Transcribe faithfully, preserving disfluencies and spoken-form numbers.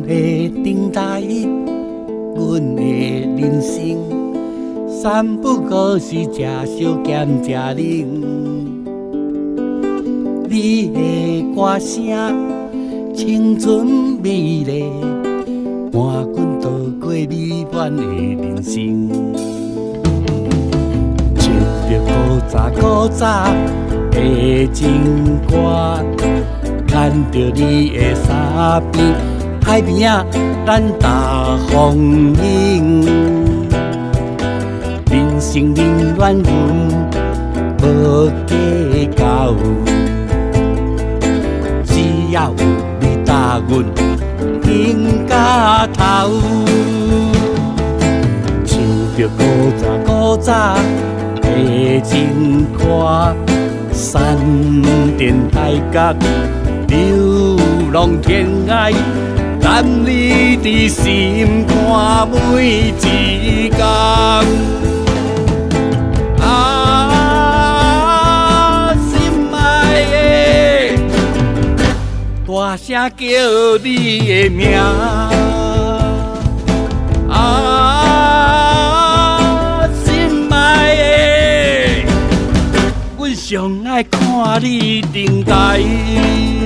的等待，阮的人生，三不五时食烧咸食冷。你的歌声，青春美丽，伴阮度过美满的人生。唱着古早古早的情歌，牵着你的衫边，海边啊，咱踏风景。人生冷暖阮无计较，只要有你搭阮行到头。唱着古早古早的情歌，山巅海角流浪天涯，男女伫心肝每一天。啊，心爱的，大声叫你的名。啊，心爱的，阮上爱看你等待。